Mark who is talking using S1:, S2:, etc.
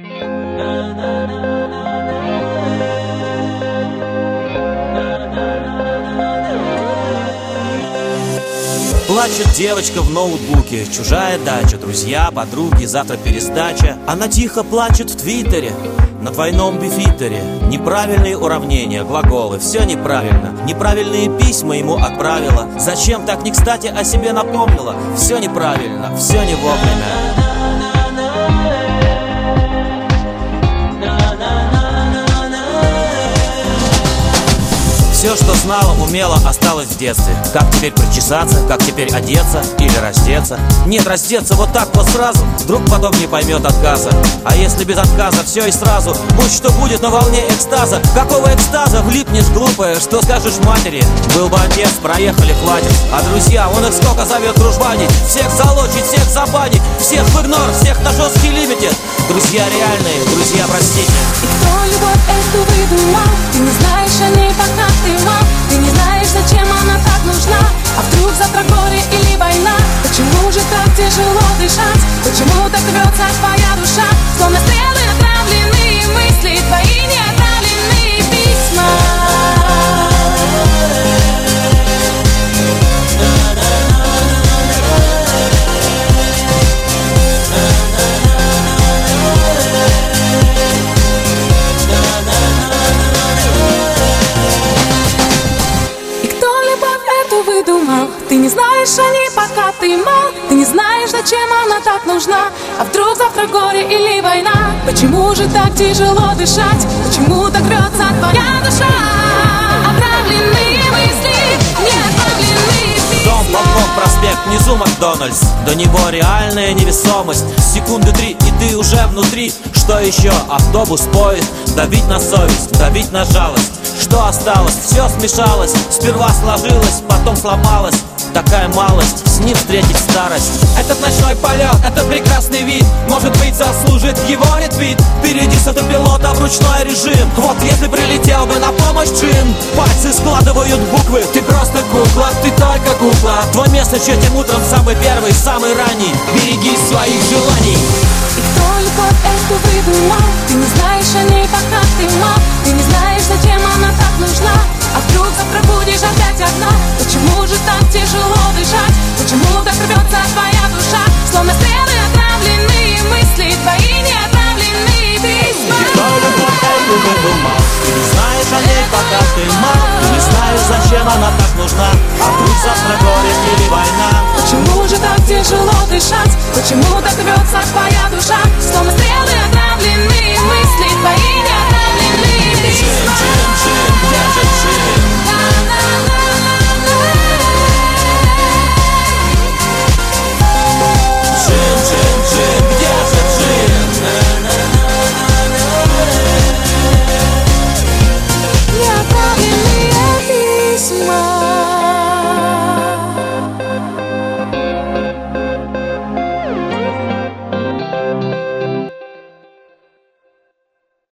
S1: Плачет девочка в ноутбуке, чужая дача, друзья, подруги, завтра пересдача. Она тихо плачет в твиттере, на двойном бифитере. Неправильные уравнения, глаголы, все неправильно. Неправильные письма ему отправила. Зачем так не кстати о себе напомнила? Все неправильно, все не вовремя. Все, что знала, умела, осталось в детстве. Как теперь причесаться, как теперь одеться или раздеться? Нет, раздеться вот так вот сразу, вдруг потом не поймет отказа. А если без отказа все и сразу, будь что будет на волне экстаза. Какого экстаза? Влипнешь, глупая, что скажешь матери? Был бы отец, проехали, хватит. А друзья, он их сколько зовет дружбанить. Всех залочить, всех забанить, всех в игнор, всех на жесткий лимитед. Друзья реальные, друзья, простите.
S2: И кто любовь эту выдумал? Ты не знаешь о ней, пока ты мал. Ты не знаешь, зачем она так нужна. А вдруг завтра горе или война? Почему же так тяжело дышать? Почему так рвется твоя душа? Словно стрелы отравленные мысли, твои неотправленные письма. Выдумал. Ты не знаешь о ней, пока ты мал. Ты не знаешь, зачем она так нужна. А вдруг завтра горе или война? Почему же так тяжело дышать? Почему так рвется твоя душа? Отравленные мысли, неотправленные письма.
S1: Дом, Попов, проспект, внизу Макдональдс. До него реальная невесомость. Секунды 3, и ты уже внутри. Что еще? Автобус, поезд. Давить на совесть, давить на жалость. Что осталось? Все смешалось. Сперва сложилось, потом сломалось. Такая малость, с ним встретить старость. Этот ночной полет, это прекрасный вид. Может быть, заслужит его ретвит. Впереди с автопилота в ручной режим. Вот если прилетел бы на помощь джин. Пальцы складывают буквы. Ты просто кукла, ты только кукла. Твой место этим утром самый первый, самый ранний. Береги своих желаний.
S2: И кто любовь эту выдумал? Ты не знаешь о ней, пока ты мал. Ты не знаешь, зачем она так нужна. А вдруг завтра будешь опять одна? Почему же так тяжело дышать? Почему так рвется твоя душа? Словно стрелы отравленные мысли, твои неотправленные письма.
S1: И кто любовь эту выдумал? Ты не знаешь о ней, пока ты мал. Ты не знаешь, зачем она так нужна. А вдруг завтра горе или война?
S2: Почему же так тяжело дышать? Почему так рвется твоя душа? Словно стрелы